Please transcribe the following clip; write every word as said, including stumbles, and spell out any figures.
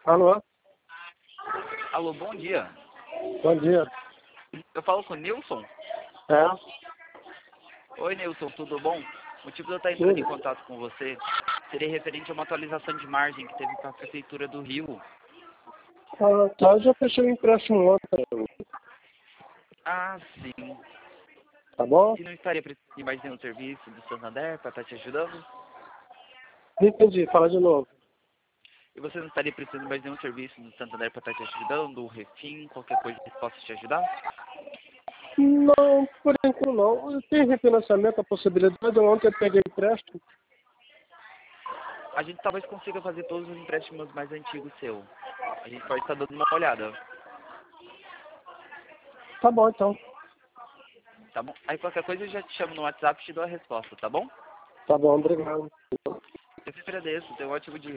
Alô? Alô, bom dia. Bom dia. Eu falo com o Nilson. É? Oi, Nilson, tudo bom? O motivo de eu estar entrando Tudo. em contato com você seria referente a uma atualização de margem que teve com a Prefeitura do Rio. Ah, tá, eu já fechei o empréstimo ontem, Ah, sim. tá bom? E não estaria precisando de mais nenhum serviço do Santander para estar te ajudando? Não entendi, fala de novo. E você não estaria precisando de mais nenhum serviço do Santander para estar te ajudando? O refim, qualquer coisa que possa te ajudar? Não, por enquanto não. Tem refinanciamento, a possibilidade. Ontem eu peguei empréstimo. A gente talvez consiga fazer todos os empréstimos mais antigos seu. A gente pode estar dando uma olhada, Tá bom, então. tá bom? Aí qualquer coisa eu já te chamo no WhatsApp e te dou a resposta, tá bom? Tá bom, obrigado. Eu te agradeço, tenha um ótimo dia.